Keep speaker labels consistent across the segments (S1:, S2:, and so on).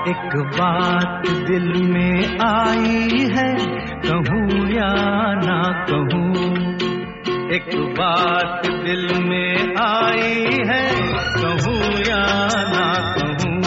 S1: एक बात दिल में आई है, कहूँ या ना कहूँ। एक बात दिल में आई है, कहूँ या ना कहूँ।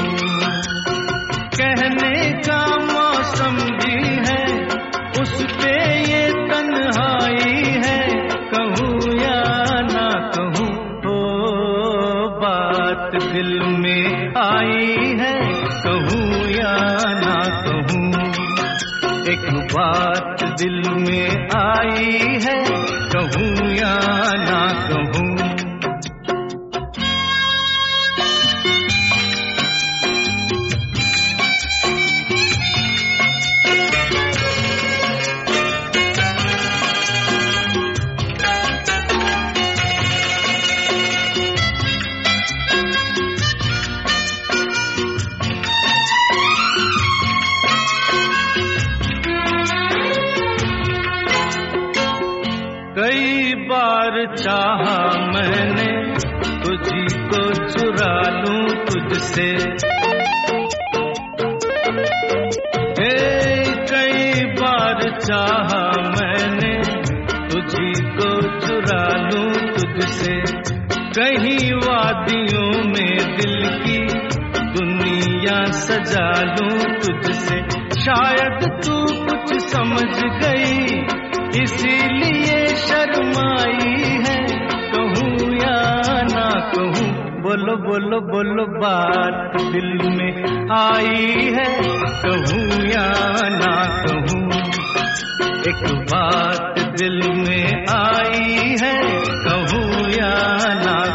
S1: कहने का मौसम भी है, उस पे ये तन्हाई है, कहूँ या ना कहूँ। ओ बात दिल में आई है, कहूँ या ना कहूँ। एक बात दिल में आई है, कहूँ या ना कहूँ। कई बार चाहा मैंने तुझी को चुरा लूं तुझसे, कई बार चाहा मैंने तुझी को चुरा लूं तुझसे। कहीं वादियों में दिल की दुनिया सजा लूं तुझसे। शायद तू कुछ समझ गई इसीलिए शर्माई है, कहूँ या ना कहूँ। बोलो बोलो बोलो बात दिल में आई है, कहूँ या ना कहूँ। एक बात दिल में आई है, कहूँ या ना